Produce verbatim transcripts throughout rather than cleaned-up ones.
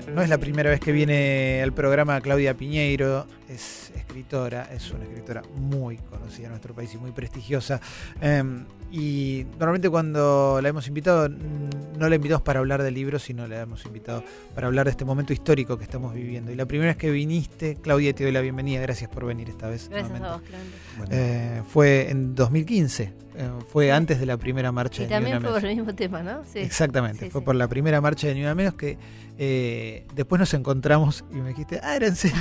No es la primera vez que viene al programa Claudia Piñeiro, es escritora, es una escritora muy conocida en nuestro país y muy prestigiosa. Eh, y normalmente cuando la hemos invitado, no la invitamos para hablar de libros, sino la hemos invitado para hablar de este momento histórico que estamos viviendo. Y la primera vez que viniste, Claudia, te doy la bienvenida, gracias por venir esta vez. Gracias a vos, Claudia. Bueno. Eh, fue en dos mil quince, eh, fue sí. antes de la primera marcha y de Ni Una Menos. Y también fue por el mismo tema, ¿no? Sí. Exactamente, sí, fue sí. por la primera marcha de Ni Una Menos que eh, después nos encontramos y me dijiste, ah, era en serio.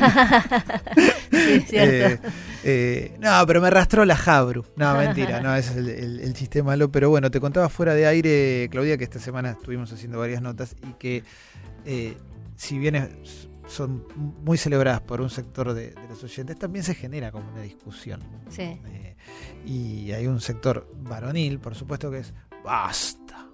Sí, cierto. eh, eh, no, pero me arrastró la Jabru. No, mentira, no, ese es el, el, el chiste malo. Pero bueno, te contaba fuera de aire, Claudia, que esta semana estuvimos haciendo varias notas y que eh, si bien es, son muy celebradas por un sector de, de los oyentes, también se genera como una discusión. Sí. Eh, y hay un sector varonil, por supuesto, que es basta,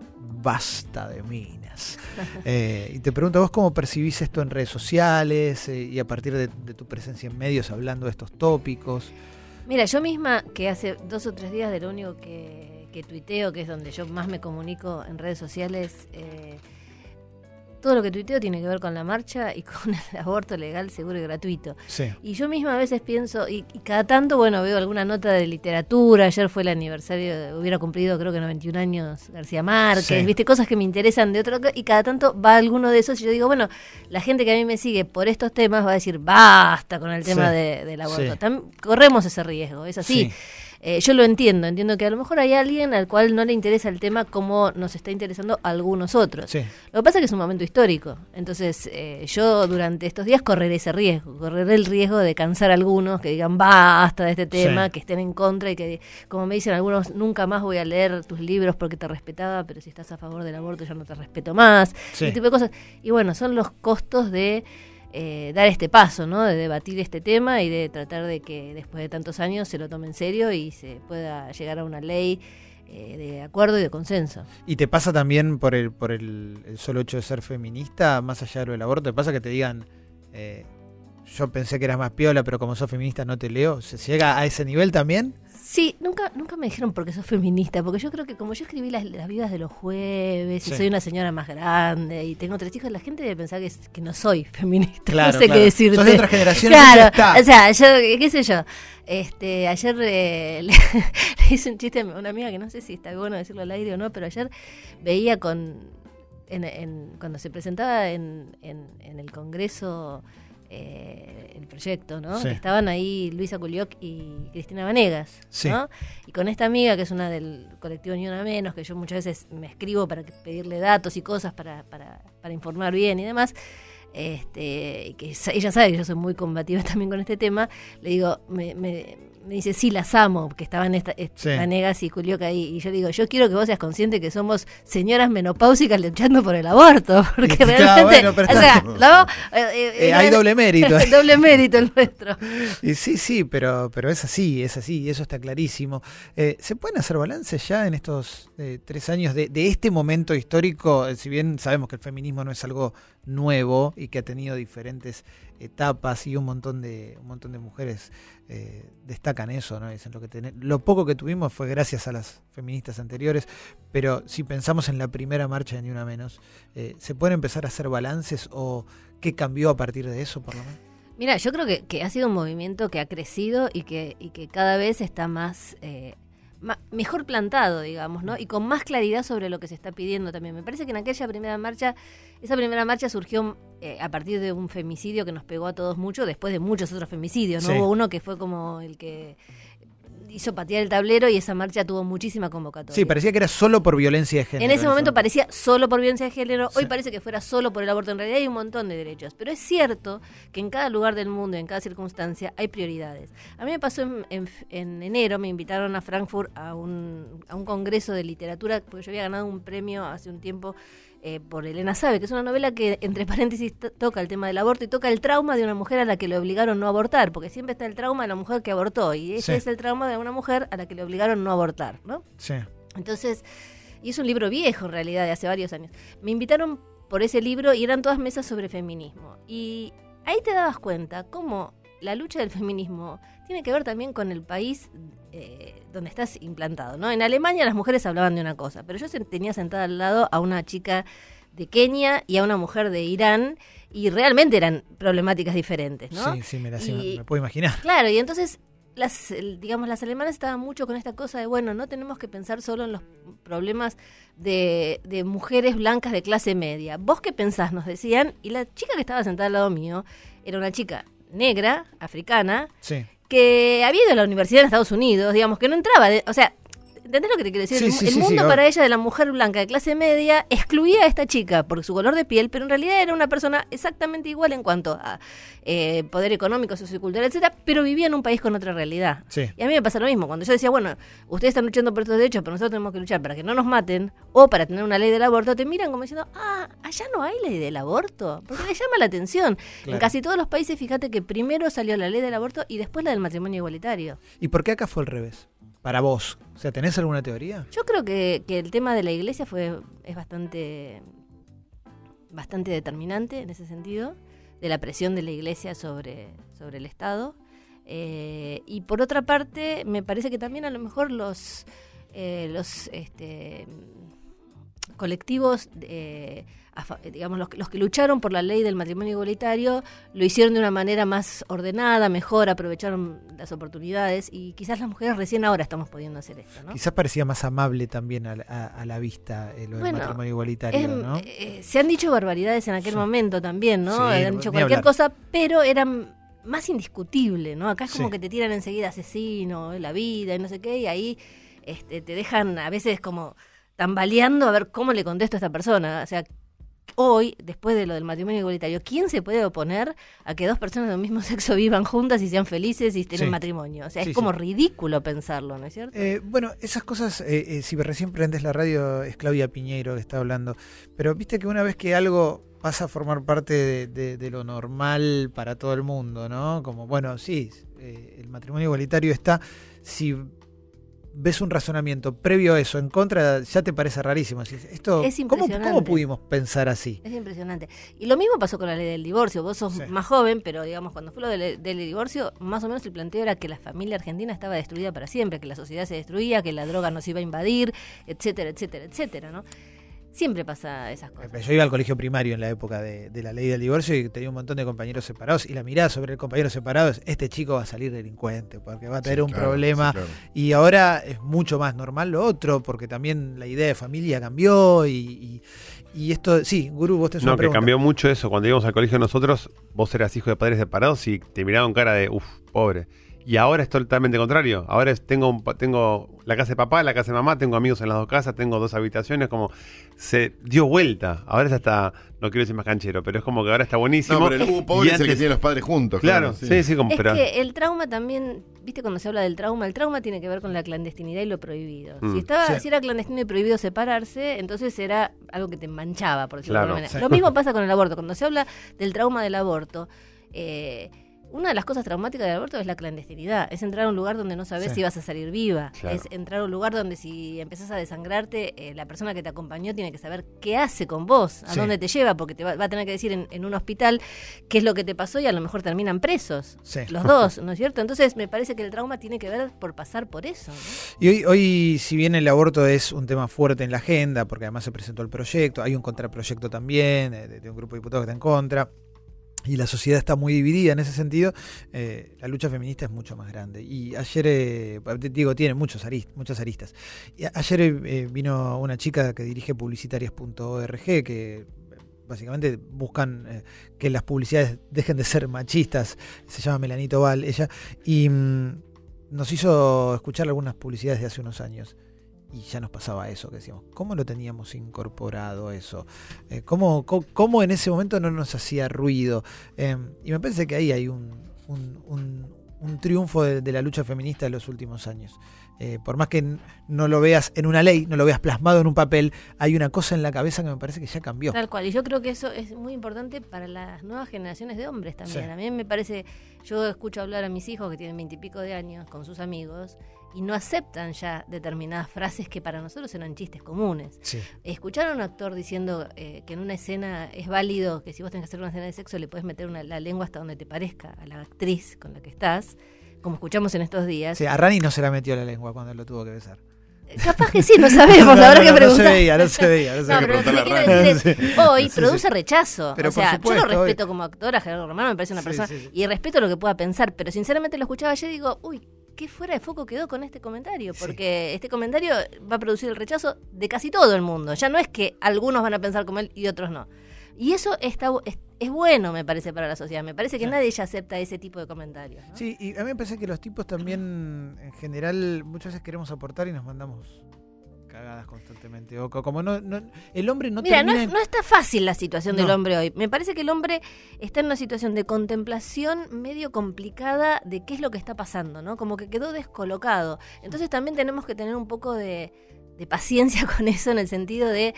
basta de minas. Eh, y te pregunto, ¿vos cómo percibís esto en redes sociales eh, y a partir de, de tu presencia en medios hablando de estos tópicos? Mira, yo misma, que hace dos o tres días de lo único que, que tuiteo, que es donde yo más me comunico en redes sociales, eh, todo lo que tuiteo tiene que ver con la marcha y con el aborto legal, seguro y gratuito. Sí. Y yo misma a veces pienso, y, y cada tanto, bueno, veo alguna nota de literatura. Ayer fue el aniversario, de, hubiera cumplido creo que noventa y un años García Márquez, sí. viste, cosas que me interesan de otro, y cada tanto va alguno de esos y yo digo, bueno, la gente que a mí me sigue por estos temas va a decir, basta con el tema sí. de, del aborto. Sí. Tam, corremos ese riesgo, es así. Sí. Eh, yo lo entiendo, entiendo que a lo mejor hay alguien al cual no le interesa el tema como nos está interesando a algunos otros. Sí. Lo que pasa es que es un momento histórico, entonces eh, yo durante estos días correré ese riesgo, correré el riesgo de cansar a algunos que digan basta de este tema, sí. que estén en contra y que, como me dicen algunos, nunca más voy a leer tus libros porque te respetaba, pero si estás a favor del aborto ya no te respeto más, sí. ese tipo de cosas. Y bueno, son los costos de Eh, dar este paso, ¿no? De debatir este tema y de tratar de que después de tantos años se lo tome en serio y se pueda llegar a una ley eh, de acuerdo y de consenso. ¿Y te pasa también por el por el, el solo hecho de ser feminista, más allá de lo del aborto? ¿Te pasa que te digan, eh, yo pensé que eras más piola, pero como sos feminista no te leo? ¿Se llega a ese nivel también? Sí, nunca nunca me dijeron porque sos feminista, porque yo creo que como yo escribí las, las vidas de los jueves sí. y soy una señora más grande y tengo tres hijos, la gente debe pensar que, que no soy feminista. Claro, no sé claro. qué decirte. Sos de otra generación. Claro, o sea, yo, qué sé yo. Este, ayer eh, le, le hice un chiste a una amiga que no sé si está bueno decirlo al aire o no, pero ayer veía con en, en, cuando se presentaba en, en, en el Congreso Eh, el proyecto, ¿no? Sí. Que estaban ahí Luisa Culioc y Cristina Vanegas, sí. ¿no? Y con esta amiga, que es una del colectivo Ni Una Menos, que yo muchas veces me escribo para pedirle datos y cosas para, para, para informar bien y demás, este, y que ella sabe que yo soy muy combativa también con este tema, le digo, me, me, me dice, sí, las amo, que estaban esta, esta sí. Vanegas y Culioc ahí, y yo digo, yo quiero que vos seas consciente que somos señoras menopáusicas luchando por el aborto, porque claro, realmente, bueno, o sea, ¿no? Eh, eh, hay doble mérito. doble mérito el nuestro. Y sí, sí, pero, pero es así, es así, y eso está clarísimo. Eh, ¿Se pueden hacer balances ya en estos eh, tres años de, de este momento histórico? Si bien sabemos que el feminismo no es algo nuevo y que ha tenido diferentes etapas y un montón de un montón de mujeres eh, destacan eso, ¿no? Dicen lo que ten- lo poco que tuvimos fue gracias a las feministas anteriores, pero si pensamos en la primera marcha de Ni Una Menos, eh, ¿se pueden empezar a hacer balances o qué cambió a partir de eso, por lo menos? Mira, yo creo que, que ha sido un movimiento que ha crecido y que, y que cada vez está más eh, ma- mejor plantado, digamos, ¿no? Y con más claridad sobre lo que se está pidiendo también. Me parece que en aquella primera marcha, esa primera marcha surgió eh, a partir de un femicidio que nos pegó a todos mucho, después de muchos otros femicidios, ¿no? Sí. Hubo uno que fue como el que hizo patear el tablero y esa marcha tuvo muchísima convocatoria. Sí, parecía que era solo por violencia de género. En ese momento parecía solo por violencia de género, hoy sí. parece que fuera solo por el aborto. En realidad hay un montón de derechos, pero es cierto que en cada lugar del mundo, en cada circunstancia, hay prioridades. A mí me pasó en, en, en enero, me invitaron a Frankfurt a un, a un congreso de literatura, porque yo había ganado un premio hace un tiempo Eh, por Elena Sabe, que es una novela que, entre paréntesis, t- toca el tema del aborto y toca el trauma de una mujer a la que le obligaron no abortar, porque siempre está el trauma de la mujer que abortó, y ese sí. es el trauma de una mujer a la que le obligaron no abortar, ¿no? Sí. Entonces, y es un libro viejo en realidad, de hace varios años. Me invitaron por ese libro y eran todas mesas sobre feminismo. Y ahí te dabas cuenta cómo la lucha del feminismo tiene que ver también con el país eh, donde estás implantado, ¿no? En Alemania las mujeres hablaban de una cosa, pero yo tenía sentada al lado a una chica de Kenia y a una mujer de Irán, y realmente eran problemáticas diferentes, ¿no? Sí, sí, me, la, sí, y, me puedo imaginar. Claro, y entonces las, digamos, las alemanas estaban mucho con esta cosa de, bueno, no tenemos que pensar solo en los problemas de, de mujeres blancas de clase media. ¿Vos qué pensás? Nos decían, y la chica que estaba sentada al lado mío era una chica negra, africana, sí. que había ido a la universidad en Estados Unidos, digamos, que no entraba, de, o sea... ¿Entendés lo que te quiero decir? Sí, el sí, el sí, mundo sí, para ella de la mujer blanca de clase media excluía a esta chica por su color de piel, pero en realidad era una persona exactamente igual en cuanto a eh, poder económico, sociocultural, etcétera, pero vivía en un país con otra realidad. Sí. Y a mí me pasa lo mismo. Cuando yo decía, bueno, ustedes están luchando por estos derechos, pero nosotros tenemos que luchar para que no nos maten o para tener una ley del aborto, te miran como diciendo, ah, allá no hay ley del aborto, porque les llama la atención. Claro. En casi todos los países, fíjate que primero salió la ley del aborto y después la del matrimonio igualitario. ¿Y por qué acá fue al revés? Para vos, o sea, ¿tenés alguna teoría? Yo creo que, que el tema de la iglesia fue es bastante bastante determinante en ese sentido, de la presión de la iglesia sobre, sobre el Estado. Eh, y por otra parte, me parece que también a lo mejor los, eh, los este, colectivos, eh, digamos, los, los que lucharon por la ley del matrimonio igualitario, lo hicieron de una manera más ordenada, mejor, aprovecharon las oportunidades, y quizás las mujeres recién ahora estamos pudiendo hacer esto, ¿no? Quizás parecía más amable también a, a, a la vista eh, lo bueno, del matrimonio igualitario, es, ¿no? Eh, se han dicho barbaridades en aquel sí. momento también, ¿no? Sí, han dicho cualquier hablar. cosa, pero eran más indiscutible, ¿no? Acá es como sí. que te tiran enseguida asesino, la vida y no sé qué, y ahí este, te dejan a veces como tambaleando a ver cómo le contesto a esta persona. O sea, hoy, después de lo del matrimonio igualitario, ¿quién se puede oponer a que dos personas del mismo sexo vivan juntas y sean felices y tengan sí. matrimonio? O sea, es sí, como sí. ridículo pensarlo, ¿no es cierto? Eh, bueno, esas cosas, eh, eh, si recién prendes la radio, es Claudia Piñeiro que está hablando, pero viste que una vez que algo pasa a formar parte de, de, de lo normal para todo el mundo, ¿no? Como, bueno, sí, eh, el matrimonio igualitario está, si ves un razonamiento previo a eso, en contra, ya te parece rarísimo. Esto, es ¿cómo, ¿Cómo pudimos pensar así? Es impresionante. Y lo mismo pasó con la ley del divorcio. Vos sos sí. más joven, pero digamos, cuando fue lo del, del divorcio, más o menos el planteo era que la familia argentina estaba destruida para siempre, que la sociedad se destruía, que la droga nos iba a invadir, etcétera, etcétera, etcétera, ¿no? Siempre pasa esas cosas. Yo iba al colegio primario en la época de, de la ley del divorcio y tenía un montón de compañeros separados, y la mirada sobre el compañero separado es, este chico va a salir delincuente porque va a tener sí, un claro, problema sí, claro. Y ahora es mucho más normal lo otro porque también la idea de familia cambió y, y, y esto, sí, Gurú, vos tenés no, una pregunta. No, que cambió mucho eso, cuando íbamos al colegio nosotros, vos eras hijo de padres separados y te miraban cara de, uff, pobre. Y ahora es totalmente contrario. Ahora es, tengo un, tengo la casa de papá, la casa de mamá, tengo amigos en las dos casas, tengo dos habitaciones, como se dio vuelta. Ahora es hasta, no quiero decir más canchero, pero es como que ahora está buenísimo. No, pero el hubo pobre es el que tiene los padres juntos. Claro, claro sí, sí, como es pero... que el trauma también, viste cuando se habla del trauma, el trauma tiene que ver con la clandestinidad y lo prohibido. Mm. Si estaba, sí. si era clandestino y prohibido separarse, entonces era algo que te manchaba, por decirlo claro, de alguna manera. Sí. Lo mismo pasa con el aborto. Cuando se habla del trauma del aborto, eh, una de las cosas traumáticas del aborto es la clandestinidad. Es entrar a un lugar donde no sabes sí. si vas a salir viva. Claro. Es entrar a un lugar donde si empezás a desangrarte, eh, la persona que te acompañó tiene que saber qué hace con vos, a sí. dónde te lleva, porque te va, va a tener que decir en, en un hospital qué es lo que te pasó y a lo mejor terminan presos. Sí. Los dos, ¿no es cierto? Entonces me parece que el trauma tiene que ver por pasar por eso, ¿no? Y hoy, hoy, si bien el aborto es un tema fuerte en la agenda, porque además se presentó el proyecto, hay un contraproyecto también de, de un grupo de diputados que está en contra, y la sociedad está muy dividida en ese sentido, eh, la lucha feminista es mucho más grande. Y ayer, eh, digo, tiene muchos arist, muchas aristas. Y ayer eh, vino una chica que dirige publicitarias punto org, que básicamente buscan eh, que las publicidades dejen de ser machistas. Se llama Melanito Val, ella, y mmm, nos hizo escuchar algunas publicidades de hace unos años. Y ya nos pasaba eso, que decíamos, ¿cómo lo teníamos incorporado eso? Eh, ¿cómo, cómo, ¿Cómo en ese momento no nos hacía ruido? Eh, y me parece que ahí hay un, un, un, un triunfo de, de la lucha feminista de los últimos años. Eh, por más que no lo veas en una ley, no lo veas plasmado en un papel, hay una cosa en la cabeza que me parece que ya cambió. Tal cual, y yo creo que eso es muy importante para las nuevas generaciones de hombres también. Sí. A mí me parece, yo escucho hablar a mis hijos que tienen veintipico de años con sus amigos, y no aceptan ya determinadas frases que para nosotros eran chistes comunes. Sí. Escuchar a un actor diciendo eh, que en una escena es válido, que si vos tenés que hacer una escena de sexo le podés meter una, la lengua hasta donde te parezca a la actriz con la que estás, como escuchamos en estos días. Sí, a Rani no se la metió la lengua cuando lo tuvo que besar. Capaz que sí, no sabemos, no, habrá no, que no, preguntar. no se veía, no se veía. No, se no, veía. pero lo que le quiero decir es, hoy sí, produce sí. rechazo. Pero o sea, supuesto, yo lo respeto hoy... como actor, a Gerardo Romano me parece una sí, persona, sí, sí. y respeto lo que pueda pensar, pero sinceramente lo escuchaba ayer y digo, uy, qué fuera de foco quedó con este comentario, porque sí. este comentario va a producir el rechazo de casi todo el mundo. Ya no es que algunos van a pensar como él y otros no. Y eso está, es, es bueno, me parece, para la sociedad. Me parece que sí. nadie ya acepta ese tipo de comentarios, ¿no? Sí, y a mí me parece que los tipos también, en general, muchas veces queremos aportar y nos mandamos cagadas constantemente. O como no, no el hombre no Mira, termina... no, es, no está fácil la situación no. del hombre hoy. Me parece que el hombre está en una situación de contemplación medio complicada de qué es lo que está pasando, ¿no? Como que quedó descolocado. Entonces también tenemos que tener un poco de, de paciencia con eso, en el sentido de...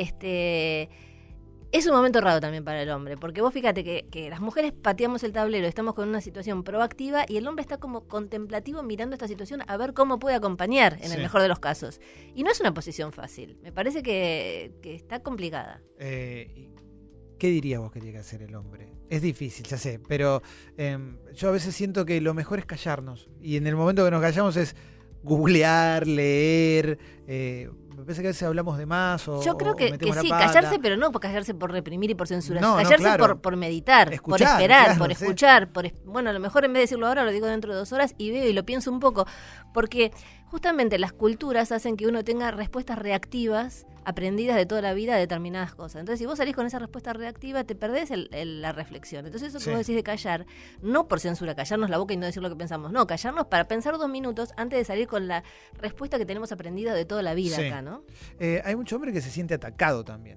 este Es un momento raro también para el hombre, porque vos fíjate que, que las mujeres pateamos el tablero, estamos con una situación proactiva y el hombre está como contemplativo mirando esta situación a ver cómo puede acompañar, en sí. el mejor de los casos. Y no es una posición fácil, me parece que, que está complicada. Eh, ¿Qué dirías vos que tiene que hacer el hombre? Es difícil, ya sé, pero eh, yo a veces siento que lo mejor es callarnos, y en el momento que nos callamos es googlear, leer... Eh, me parece que a veces hablamos de más o yo creo que, que sí, pata. callarse, pero no por callarse por reprimir y por censurar, no, callarse no, claro. por, por meditar, escuchar, por esperar, claro, por escuchar, sí. por bueno, a lo mejor en vez de decirlo ahora lo digo dentro de dos horas y veo y lo pienso un poco, porque justamente las culturas hacen que uno tenga respuestas reactivas aprendidas de toda la vida a determinadas cosas. Entonces, si vos salís con esa respuesta reactiva, te perdés el, el, la reflexión. Entonces, eso que sí. vos decís de callar, no por censura, callarnos la boca y no decir lo que pensamos, no, callarnos para pensar dos minutos antes de salir con la respuesta que tenemos aprendida de toda la vida sí. acá, ¿no? Eh, hay mucho hombre que se siente atacado también.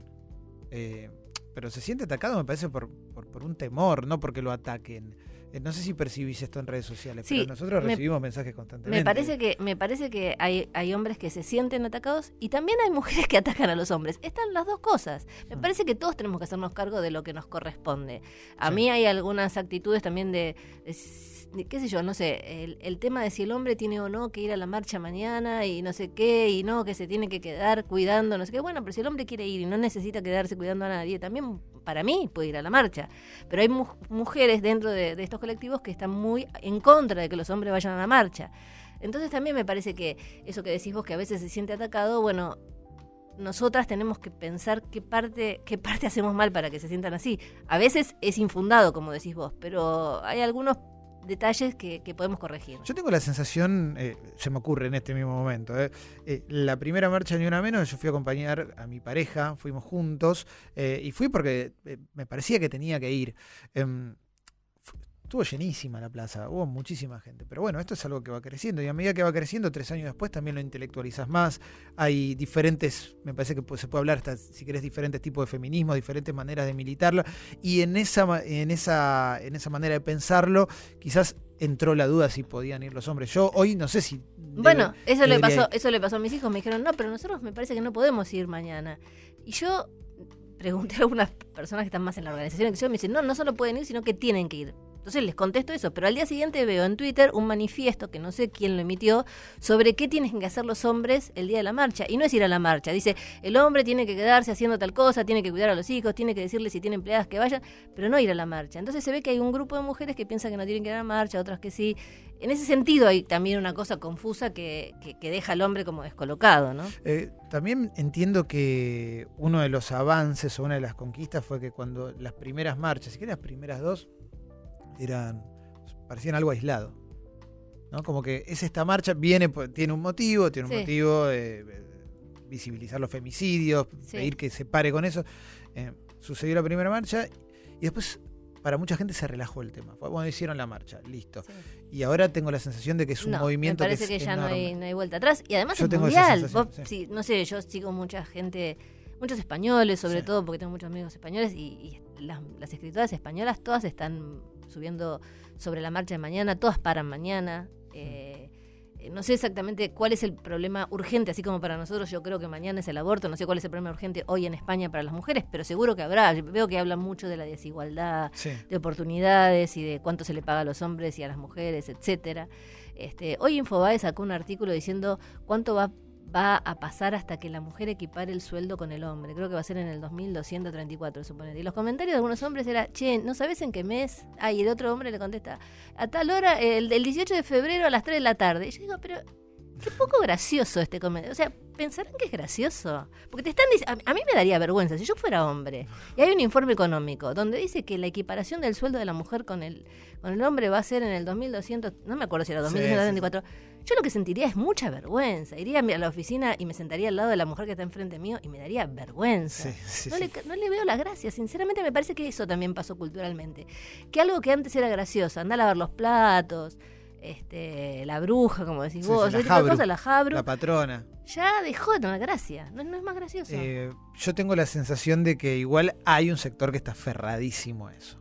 Eh, pero se siente atacado, me parece, por, por, por un temor, no porque lo ataquen. Eh, no sé si percibís esto en redes sociales, sí, pero nosotros me, recibimos mensajes constantemente. Me parece que, me parece que hay, hay hombres que se sienten atacados y también hay mujeres que atacan a los hombres. Están las dos cosas. Me mm. parece que todos tenemos que hacernos cargo de lo que nos corresponde. A sí. mí hay algunas actitudes también de, de qué sé yo, no sé, el, el tema de si el hombre tiene o no que ir a la marcha mañana y no sé qué, y no, que se tiene que quedar cuidando, no sé qué. Bueno, pero si el hombre quiere ir y no necesita quedarse cuidando a nadie, también para mí puede ir a la marcha. Pero hay mu- mujeres dentro de, de estos colectivos que están muy en contra de que los hombres vayan a la marcha. Entonces también me parece que eso que decís vos, que a veces se siente atacado, bueno, nosotras tenemos que pensar qué parte, qué parte hacemos mal para que se sientan así. A veces es infundado, como decís vos, pero hay algunos detalles que, que podemos corregir. Yo tengo la sensación, eh, se me ocurre en este mismo momento, eh, eh, la primera marcha Ni Una Menos, yo fui a acompañar a mi pareja, fuimos juntos, eh, y fui porque eh, me parecía que tenía que ir. Eh, Estuvo llenísima la plaza, hubo muchísima gente. Pero bueno, esto es algo que va creciendo. Y a medida que va creciendo, tres años después también lo intelectualizas más. Hay diferentes, me parece que se puede hablar hasta, si querés, diferentes tipos de feminismo, diferentes maneras de militarlo. Y en esa, en esa, en esa manera de pensarlo, quizás entró la duda si podían ir los hombres. Yo hoy no sé si... Bueno, debe, eso le pasó, eso le pasó a mis hijos. Me dijeron, no, pero nosotros me parece que no podemos ir mañana. Y yo pregunté a algunas personas que están más en la organización, que yo me dicen, no, no solo pueden ir, sino que tienen que ir. Entonces les contesto eso, pero al día siguiente veo en Twitter un manifiesto, que no sé quién lo emitió, sobre qué tienen que hacer los hombres el día de la marcha. Y no es ir a la marcha, dice, el hombre tiene que quedarse haciendo tal cosa, tiene que cuidar a los hijos, tiene que decirle si tiene empleadas que vayan, pero no ir a la marcha. Entonces se ve que hay un grupo de mujeres que piensan que no tienen que ir a la marcha, otras que sí. En ese sentido hay también una cosa confusa que, que, que deja al hombre como descolocado, ¿no? Eh, también entiendo que uno de los avances o una de las conquistas fue que cuando las primeras marchas, si que las primeras dos, eran parecían algo aislado, ¿no? Como que es esta marcha, viene, tiene un motivo, tiene un sí. motivo de, de visibilizar los femicidios, sí. pedir que se pare con eso. Eh, sucedió la primera marcha y después para mucha gente se relajó el tema. Bueno, hicieron la marcha, listo. Sí. Y ahora tengo la sensación de que es un no, movimiento me parece que, es que ya enorme. No, hay, no hay vuelta atrás. Y además yo es mundial. Vos, sí. Sí, no sé, yo sigo mucha gente, muchos españoles sobre sí. todo, porque tengo muchos amigos españoles y, y las, las escritoras españolas todas están subiendo sobre la marcha de mañana, todas paran mañana. Eh, no sé exactamente cuál es el problema urgente, así como para nosotros yo creo que mañana es el aborto, no sé cuál es el problema urgente hoy en España para las mujeres, pero seguro que habrá. Yo veo que hablan mucho de la desigualdad, sí. de oportunidades y de cuánto se le paga a los hombres y a las mujeres, etcétera. Este, hoy Infobae sacó un artículo diciendo cuánto va va a pasar hasta que la mujer equipare el sueldo con el hombre. Creo que va a ser en el dos mil doscientos treinta y cuatro, suponete. Y los comentarios de algunos hombres era, che, ¿no sabes en qué mes? Ah, y el otro hombre le contesta, a tal hora, el, el dieciocho de febrero a las tres de la tarde. Y yo digo, pero qué poco gracioso este comentario. O sea, ¿pensarán que es gracioso? Porque te están diciendo, a, a mí me daría vergüenza si yo fuera hombre y hay un informe económico donde dice que la equiparación del sueldo de la mujer con el con el hombre va a ser en el dos mil doscientos, no me acuerdo si era dos mil doscientos veinticuatro. Sí, sí. Yo lo que sentiría es mucha vergüenza. Iría a la oficina y me sentaría al lado de la mujer que está enfrente mío y me daría vergüenza. Sí, sí, no, sí. Le, no le veo la gracia. Sinceramente me parece que eso también pasó culturalmente. Que algo que antes era gracioso, andar a lavar los platos, este, la bruja, como decís sí, vos, sí, ese tipo de cosas, la jabru, la patrona. Ya dejó de tener gracia. No, no es más gracioso. Eh, yo tengo la sensación de que igual hay un sector que está aferradísimo a eso.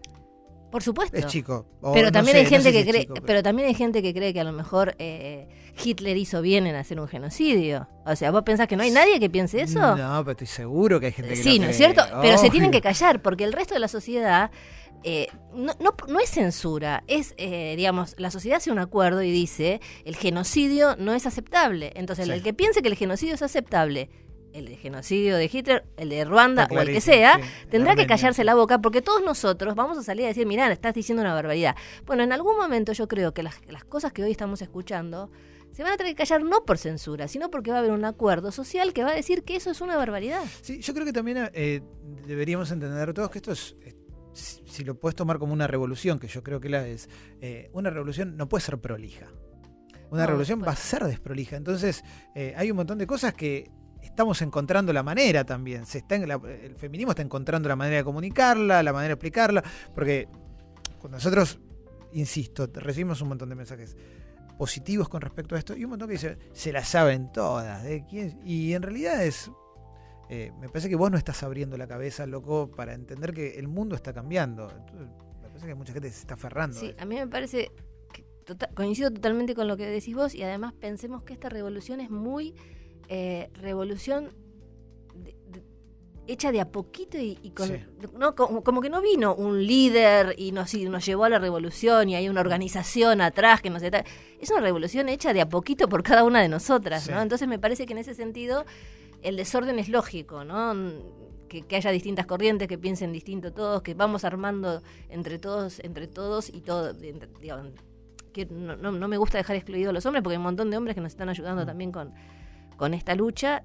Por supuesto. Es chico. Pero no también sé, hay gente no sé que si cree, chico, pero... pero también hay gente que cree que a lo mejor eh, Hitler hizo bien en hacer un genocidio. O sea, ¿vos pensás que no hay nadie que piense eso? No, pero estoy seguro que hay gente que sí, lo ¿no es cree. cierto? Pero oh. se tienen que callar porque el resto de la sociedad eh, no, no, no es censura, es, eh, digamos, la sociedad hace un acuerdo y dice el genocidio no es aceptable. Entonces, sí. el que piense que el genocidio es aceptable, el de genocidio de Hitler, el de Ruanda o el que sea, sí, tendrá que callarse la boca porque todos nosotros vamos a salir a decir, mirá, estás diciendo una barbaridad. Bueno, en algún momento yo creo que las, las cosas que hoy estamos escuchando se van a tener que callar no por censura, sino porque va a haber un acuerdo social que va a decir que eso es una barbaridad. Sí, yo creo que también eh, deberíamos entender todos que esto es, es, si lo puedes tomar como una revolución, que yo creo que la es, eh, una revolución no puede ser prolija. Una no, revolución pues. va a ser desprolija. Entonces, eh, hay un montón de cosas que estamos encontrando la manera también. Se está en la, el feminismo está encontrando la manera de comunicarla, la manera de explicarla, porque cuando nosotros, insisto, recibimos un montón de mensajes positivos con respecto a esto y un montón que dicen, se la saben todas. ¿eh? ¿Quién? Y en realidad es, eh, me parece que vos no estás abriendo la cabeza, loco, para entender que el mundo está cambiando. Entonces, me parece que mucha gente se está aferrando. Sí, a, a mí me parece, que tota- coincido totalmente con lo que decís vos y además pensemos que esta revolución es muy... Eh, revolución de, de, hecha de a poquito y, y con, sí. no, como, como que no vino un líder y nos, y nos llevó a la revolución y hay una organización atrás que nos está, es una revolución hecha de a poquito por cada una de nosotras, sí. ¿no? Entonces me parece que en ese sentido el desorden es lógico, ¿no? Que, que haya distintas corrientes, que piensen distinto todos, que vamos armando entre todos, entre todos y todo, digamos, que no, no, no me gusta dejar excluidos a los hombres porque hay un montón de hombres que nos están ayudando mm. también con con esta lucha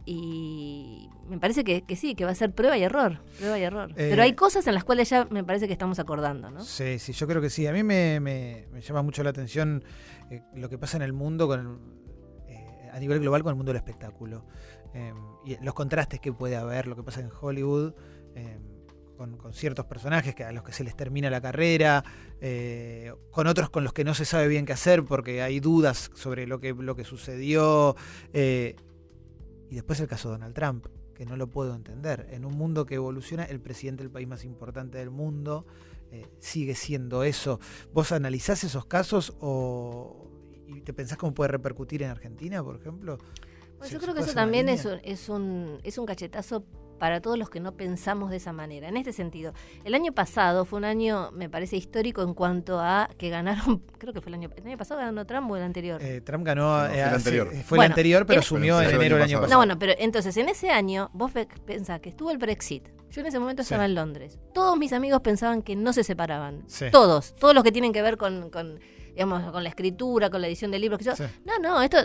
y me parece que, que sí, que va a ser prueba y error, prueba y error. Eh, Pero hay cosas en las cuales ya me parece que estamos acordando, ¿no? Sí, sí, yo creo que sí. A mí me, me, me llama mucho la atención eh, lo que pasa en el mundo con, eh, a nivel global con el mundo del espectáculo. Eh, y los contrastes que puede haber, lo que pasa en Hollywood, eh, con, con ciertos personajes que a los que se les termina la carrera, eh, con otros con los que no se sabe bien qué hacer porque hay dudas sobre lo que, lo que sucedió. Eh, Y después el caso de Donald Trump, que no lo puedo entender. En un mundo que evoluciona, el presidente del país más importante del mundo eh, sigue siendo eso. ¿Vos analizás esos casos o y te pensás cómo puede repercutir en Argentina, por ejemplo? Bueno, yo creo que eso también es un, es, un, es un cachetazo para todos los que no pensamos de esa manera. En este sentido, el año pasado fue un año, me parece, histórico en cuanto a que ganaron, creo que fue el año, ¿el año pasado ganó Trump o el anterior? Eh, Trump ganó, no, eh, el anterior. Sí, fue bueno, el anterior, pero en, asumió en enero del año pasado. No, bueno, pero entonces, en ese año, vos pensás que estuvo el Brexit. Yo en ese momento estaba sí. en Londres. Todos mis amigos pensaban que no se separaban. Sí. Todos, todos los que tienen que ver con, con, digamos, con la escritura, con la edición de libros. Que yo, sí. No, no, esto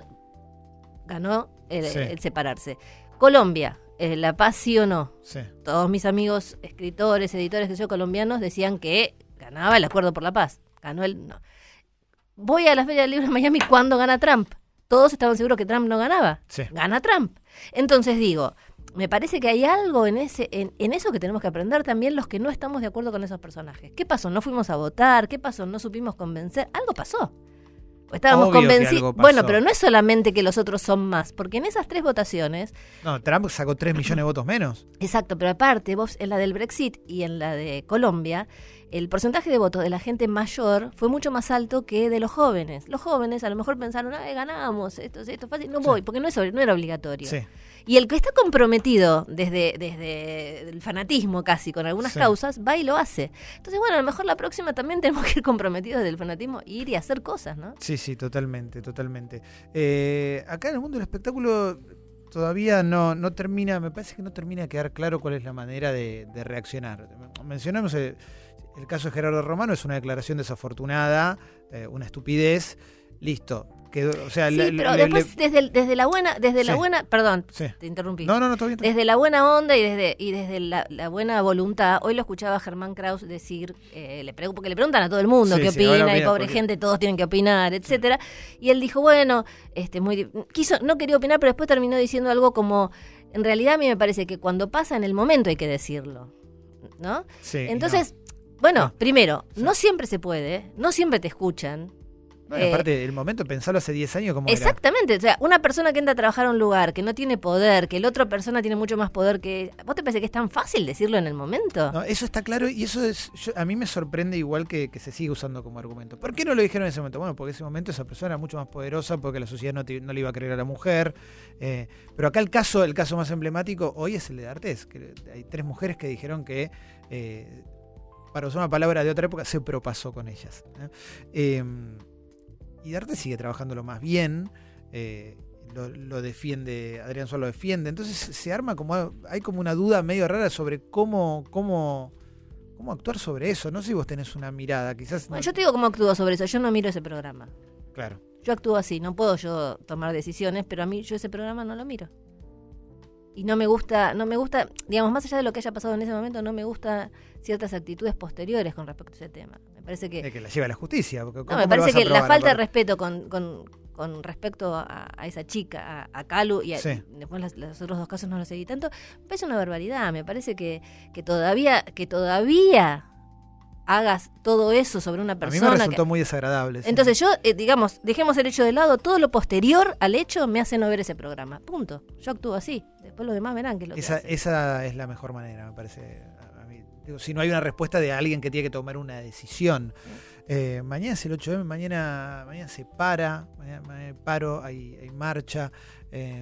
ganó el, sí. el separarse. Colombia. Eh, la paz sí o no. Sí. Todos mis amigos escritores, editores que yo colombianos decían que ganaba el acuerdo por la paz. Ganó el no. Voy a la Feria del Libro de Miami cuando gana Trump. Todos estaban seguros que Trump no ganaba. Sí. Gana Trump. Entonces digo, me parece que hay algo en ese en, en eso que tenemos que aprender también los que no estamos de acuerdo con esos personajes. ¿Qué pasó? ¿No fuimos a votar? ¿Qué pasó? ¿No supimos convencer? Algo pasó. Estábamos convencidos. Bueno, pero no es solamente que los otros son más, porque en esas tres votaciones... No, Trump sacó tres millones de votos menos. Exacto, pero aparte, vos en la del Brexit y en la de Colombia, el porcentaje de votos de la gente mayor fue mucho más alto que de los jóvenes. Los jóvenes a lo mejor pensaron, ay, ganamos, esto, esto es fácil, no voy, sí. porque no, es, no era obligatorio. Sí. Y el que está comprometido desde, desde el fanatismo casi con algunas sí. causas, va y lo hace. Entonces, bueno, a lo mejor la próxima también tenemos que ir comprometidos desde el fanatismo e ir y hacer cosas, ¿no? Sí, sí, totalmente, totalmente. Eh, acá en el mundo del espectáculo todavía no, no termina, me parece que no termina de quedar claro cuál es la manera de, de reaccionar. Mencionamos el, el caso de Gerardo Romano, es una declaración desafortunada, eh, una estupidez. Listo, Que, o sea, Sí, le, pero le, después le... desde, desde la buena, desde Sí. la buena, perdón, Sí. te interrumpí. No, no, no, todo bien. Desde la buena onda y desde y desde la, la buena voluntad, hoy lo escuchaba a Germán Kraus decir, eh, le pregu- porque le preguntan a todo el mundo Sí, qué sí, ahora opina, y opina pobre porque- gente, todos tienen que opinar, etcétera. Y él dijo, bueno, este muy di- quiso no quería opinar, pero después terminó diciendo algo como, en realidad a mí me parece que cuando pasa en el momento hay que decirlo, ¿no? Sí, Entonces, bueno, No. primero, Sí. no siempre se puede, no siempre te escuchan. no, y eh, aparte, el momento, pensarlo hace diez años, como Exactamente, o sea, una persona que entra a trabajar a un lugar que no tiene poder, que la otra persona tiene mucho más poder que... ¿Vos te parece que es tan fácil decirlo en el momento? No, eso está claro y eso es yo- a mí me sorprende igual que, que se sigue usando como argumento. ¿Por qué no lo dijeron en ese momento? Bueno, porque en ese momento esa persona era mucho más poderosa, porque la sociedad no, te- no le iba a creer a la mujer. eh, pero acá el caso, el caso más emblemático hoy es el de D'Artés, que hay tres mujeres que dijeron que, eh, para usar una palabra de otra época, se propasó con ellas. ¿eh? Eh, y D'Artés sigue trabajándolo más bien. eh, Lo, lo defiende, Adrián Suárez lo defiende, entonces se arma como, hay como una duda medio rara sobre cómo, cómo, cómo actuar sobre eso. No sé si vos tenés una mirada, quizás. Bueno, no- yo te digo cómo actúo sobre eso, yo no miro ese programa. Claro. Yo actúo así, no puedo yo tomar decisiones, pero a mí yo ese programa no lo miro. Y no me gusta, no me gusta, digamos, más allá de lo que haya pasado en ese momento, no me gusta ciertas actitudes posteriores con respecto a ese tema. Me parece que... Eh, que la lleva a la justicia. Porque No, ¿cómo me lo parece vas a que la probar, falta de aparte? respeto con, con, con respecto a, a esa chica, a, a Calu, y a- Sí. después las- los otros dos casos no los seguí tanto, me parece una barbaridad. Me parece que, que todavía que todavía hagas todo eso sobre una A mí me persona. resultó que- muy desagradable. sí. Entonces yo, eh, digamos, dejemos el hecho de lado, todo lo posterior al hecho me hace no ver ese programa. Punto. Yo actúo así. Después los demás verán qué es lo esa, que hacen. esa es la mejor manera, me parece. A- a mí. Digo, si no hay una respuesta de alguien que tiene que tomar una decisión. Eh, mañana es el ocho eme, mañana, mañana se para, mañana, mañana hay paro, hay, hay marcha. eh,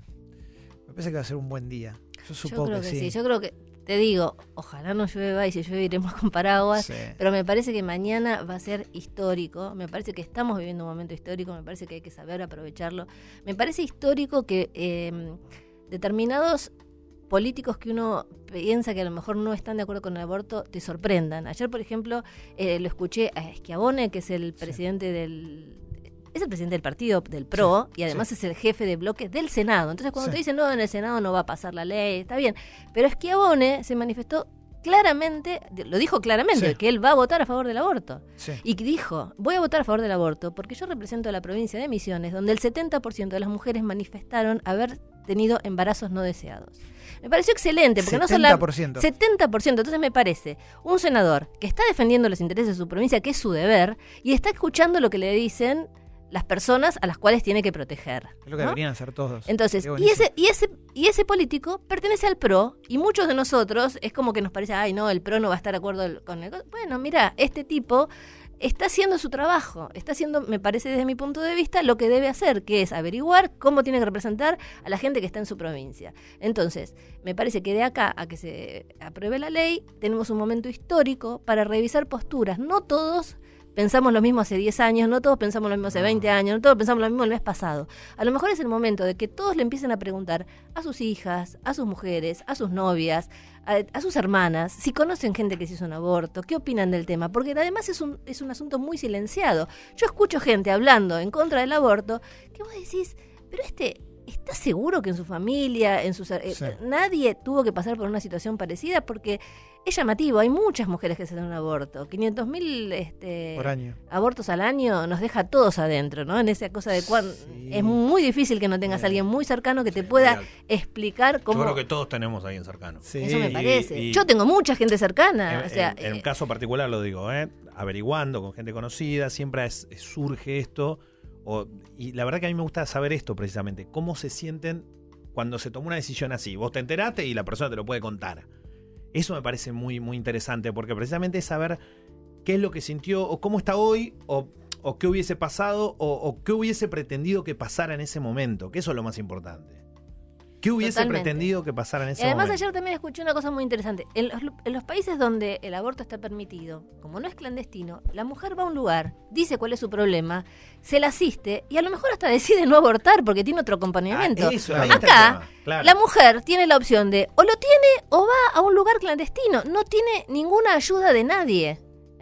me parece que va a ser un buen día. Yo Yo supongo creo que, que sí. sí. Yo creo que, te digo, ojalá no llueva y si llueve iremos con paraguas. Sí. Pero me parece que mañana va a ser histórico, me parece que estamos viviendo un momento histórico, me parece que hay que saber aprovecharlo. Me parece histórico que eh, determinados políticos que uno piensa que a lo mejor no están de acuerdo con el aborto te sorprendan. Ayer, por ejemplo, eh, lo escuché a Schiavone, que es el presidente del... Es el presidente del partido, del P R O, Sí, y además sí. es el jefe de bloque del Senado. Entonces, cuando Sí. te dicen, no, en el Senado no va a pasar la ley, está bien. Pero Schiavone se manifestó claramente, lo dijo claramente, Sí. que él va a votar a favor del aborto. Sí. Y que dijo, voy a votar a favor del aborto porque yo represento a la provincia de Misiones, donde el setenta por ciento de las mujeres manifestaron haber tenido embarazos no deseados. Me pareció excelente, porque no setenta solo... por ciento. setenta por ciento. Entonces me parece un senador que está defendiendo los intereses de su provincia, que es su deber, y está escuchando lo que le dicen las personas a las cuales tiene que proteger. Es lo que ¿no? deberían hacer todos. Entonces, Qué y buenísimo. ese, y ese, y ese político pertenece al P R O, y muchos de nosotros es como que nos parece, ay no, el P R O no va a estar de acuerdo el- con el... Bueno, mira, este tipo está haciendo su trabajo, está haciendo, me parece desde mi punto de vista, lo que debe hacer, que es averiguar cómo tiene que representar a la gente que está en su provincia. Entonces, me parece que de acá a que se apruebe la ley, tenemos un momento histórico para revisar posturas. No todos pensamos lo mismo hace diez años, no todos pensamos lo mismo hace veinte años, no todos pensamos lo mismo el mes pasado. A lo mejor es el momento de que todos le empiecen a preguntar a sus hijas, a sus mujeres, a sus novias, a, a sus hermanas, si conocen gente que se hizo un aborto, qué opinan del tema, porque además es un, es un asunto muy silenciado. Yo escucho gente hablando en contra del aborto que vos decís, pero este... ¿Está seguro que en su familia, en sus eh, Sí. nadie tuvo que pasar por una situación parecida? Porque es llamativo, hay muchas mujeres que se dan un aborto. quinientos mil este, Por año. abortos al año nos deja a todos adentro, ¿no? En esa cosa de cuán Sí. es muy difícil que no tengas a alguien muy cercano que te pueda Real. explicar cómo... Yo creo que todos tenemos ahí en cercano. Sí. Eso me Y- parece. y- Yo tengo mucha gente cercana. En, o sea, en- en eh, caso particular lo digo, ¿eh? Averiguando con gente conocida, siempre es- surge esto. O, y la verdad que a mí me gusta saber esto precisamente, cómo se sienten cuando se toma una decisión así. Vos te enteraste y la persona te lo puede contar. Eso me parece muy, muy interesante, porque precisamente es saber qué es lo que sintió, o cómo está hoy, o, o qué hubiese pasado, o, o qué hubiese pretendido que pasara en ese momento, que eso es lo más importante. ¿Qué hubiese Totalmente. pretendido que pasara en ese y además momento? ayer también escuché una cosa muy interesante. En los, en los países donde el aborto está permitido, como no es clandestino, la mujer va a un lugar, dice cuál es su problema, se la asiste y a lo mejor hasta decide no abortar porque tiene otro acompañamiento. Ah, eso, ahí está el Acá, tema, claro. la mujer tiene la opción de o lo tiene o va a un lugar clandestino. No tiene ninguna ayuda de nadie.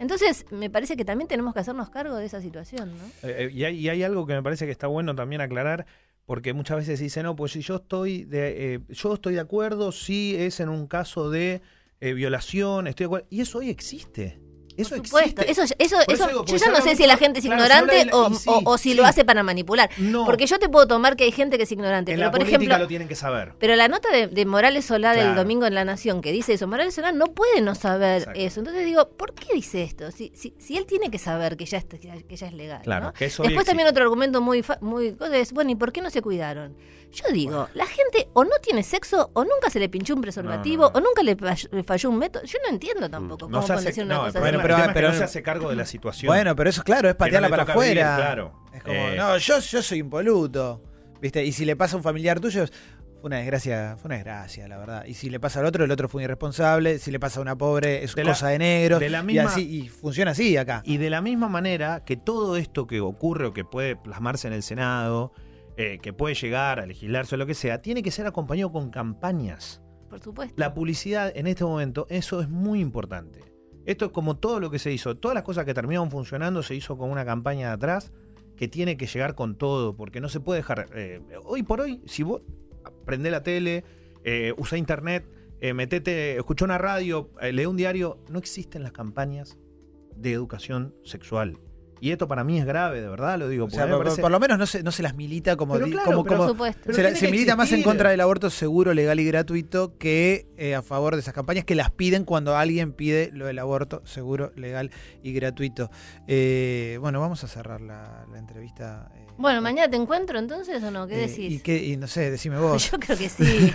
Entonces, me parece que también tenemos que hacernos cargo de esa situación, ¿no? Eh, eh, y, hay, y hay algo que me parece que está bueno también aclarar, porque muchas veces se dice, no, pues si yo estoy de, eh, yo estoy de acuerdo si es en un caso de eh, violación, estoy de acuerdo. Y eso hoy existe. Eso Por supuesto, existe. eso, eso, Por eso, digo, yo ya no sé si la gente es claro, ignorante la, o, y sí, o, o si sí. lo hace para manipular. No. Porque yo te puedo tomar que hay gente que es ignorante, En pero la por política ejemplo, lo tienen que saber. pero la nota de, de Morales Solá Claro. del domingo en La Nación que dice eso, Morales Solá no puede no saber Exacto. eso. Entonces digo, ¿por qué dice esto? Si, si, si él tiene que saber que ya, está, que ya es legal. Claro, ¿no? que eso hoy Después existe. también otro argumento muy, fa- muy cosa es, bueno, ¿y por qué no se cuidaron? Yo digo, la gente o no tiene sexo, o nunca se le pinchó un preservativo, No, no, no. o nunca le, fall- le falló un método. Yo no entiendo tampoco No cómo se pueden hace, decir una no, cosa el Bueno, así. problema- pero- el tema es que pero- no se hace cargo de la situación. Bueno, pero eso claro, es patearla Que no le para toca vivir, afuera. claro. Es como, Eh, no, yo, yo soy impoluto. ¿Viste? Y si le pasa a un familiar tuyo, fue una desgracia, fue una desgracia, la verdad. Y si le pasa al otro, el otro fue un irresponsable. Si le pasa a una pobre, es De la- cosa de negros. de la y, misma- así, y funciona así acá. Y de la misma manera que todo esto que ocurre o que puede plasmarse en el Senado, eh, que puede llegar a legislarse o lo que sea, tiene que ser acompañado con campañas. Por supuesto. La publicidad en este momento, eso es muy importante. Esto es como todo lo que se hizo. Todas las cosas que terminaron funcionando se hizo con una campaña de atrás que tiene que llegar con todo, porque no se puede dejar... eh, hoy por hoy, si vos prendés la tele, eh, usá internet, eh, metete, escuchá una radio, eh, lee un diario, no existen las campañas de educación sexual. Y esto para mí es grave, de verdad lo digo. O porque sea, a mí me por, parece- por lo menos no se, no se las milita como... Pero di- claro, como, pero como- Por supuesto. pero se, la- tiene se que milita más en existir. contra del aborto seguro, legal y gratuito que eh, a favor de esas campañas que las piden cuando alguien pide lo del aborto seguro, legal y gratuito. Eh, bueno, vamos a cerrar la, la entrevista. eh, Bueno, mañana te encuentro entonces o no, ¿qué eh, decís? Y, qué- y no sé, decime vos. Yo creo que sí.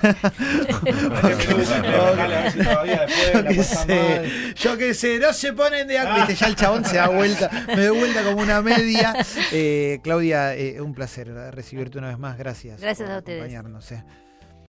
Yo qué sé, yo qué sé, no se ponen de acuerdo. Viste, ya el chabón se da vuelta, me da vuelta como una media. Eh, Claudia, eh, un placer recibirte una vez más. Gracias. Gracias por a ustedes. acompañarnos, eh.